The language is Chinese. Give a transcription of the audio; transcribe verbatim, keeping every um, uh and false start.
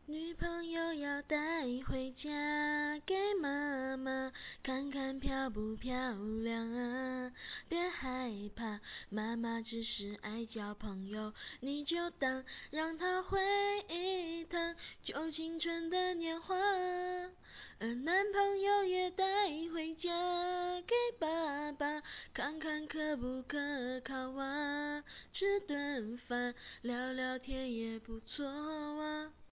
女朋友要带回家给妈妈看看漂不漂亮啊？别害怕，妈妈只是爱交朋友，你就当让她回一趟旧青春的年华。而男朋友也带回家给爸爸看看可不可靠啊？吃顿饭聊聊天也不错啊。